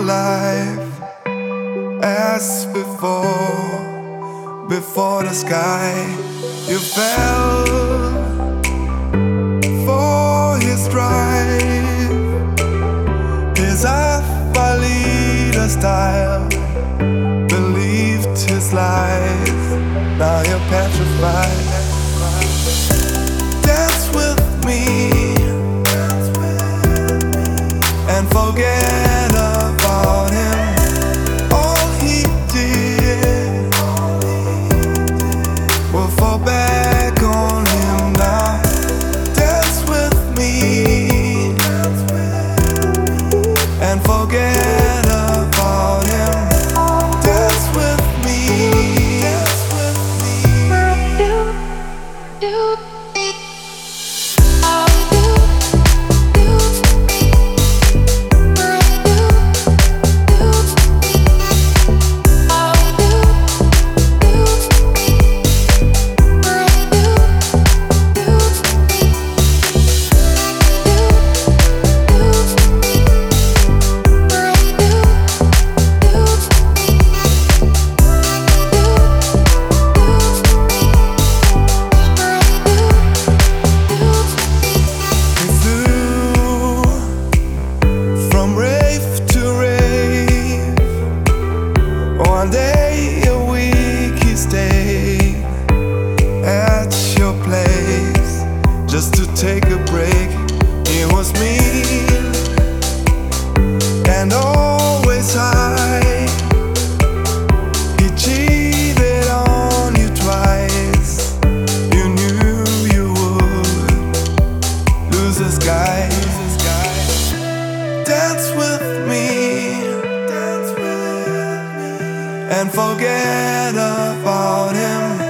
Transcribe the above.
life as before the sky. You fell for his drive, his leader style, believed his lies. Now you're petrified. Dance with me and forget about him. All he did will fall back on him now. Dance with me and forget about him. Dance with me. Dance with me. One day a week he stayed at your place just to take a break. He was mean and always high. He cheated on you twice. You knew you would lose this guy. Dance with me and forget about him.